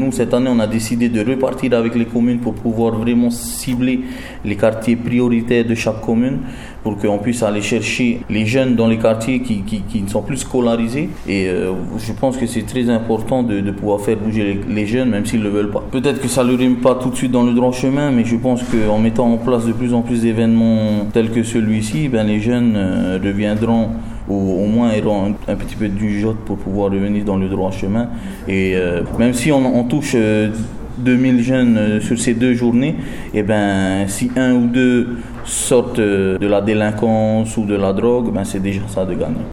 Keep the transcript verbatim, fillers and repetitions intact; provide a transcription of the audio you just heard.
donc cette année, on a décidé de repartir avec les communes pour pouvoir vraiment cibler les quartiers prioritaires de chaque commune pour qu'on puisse aller chercher les jeunes dans les quartiers qui, qui, qui ne sont plus scolarisés. Et euh, je pense que c'est très important de, de pouvoir faire bouger les, les jeunes, même s'ils ne le veulent pas. Peut-être que ça ne leur rime pas tout de suite dans le droit chemin, mais je pense qu'en mettant en place de plus en plus d'événements tels que celui-ci, ben, les jeunes euh, reviendront ou au moins auront un, un petit peu du jote pour pouvoir revenir dans le droit chemin. Et euh, même si on, on touche euh, deux mille jeunes euh, sur ces deux journées, et ben, si un ou deux sortent euh, de la délinquance ou de la drogue, ben, c'est déjà ça de gagner.